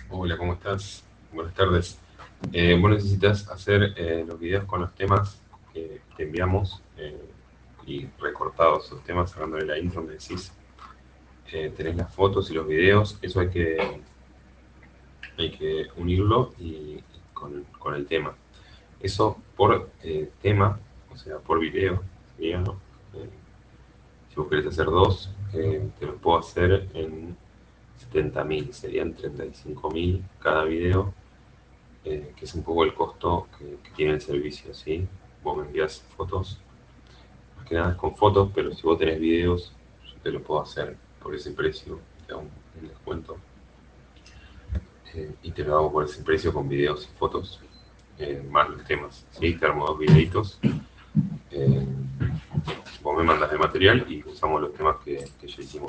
Hola, ¿cómo estás? Buenas tardes. Vos necesitas hacer los videos con los temas que te enviamos y recortados esos temas, sacándole la intro, me decís. Tenés las fotos y los videos, eso hay que unirlo y con el tema. Eso por tema, o sea, por video, sería, ¿no? Eh, si vos querés hacer dos, te los puedo hacer en 70.000, serían 35.000 cada video, que es un poco el costo que tiene el servicio, ¿sí? Vos me envías fotos, más que nada es con fotos, pero si vos tenés videos, yo te lo puedo hacer por ese precio, te hago un descuento, y te lo hago por ese precio con videos y fotos, más los temas, ¿sí? Te armo dos videitos, vos me mandas el material y usamos los temas que ya hicimos.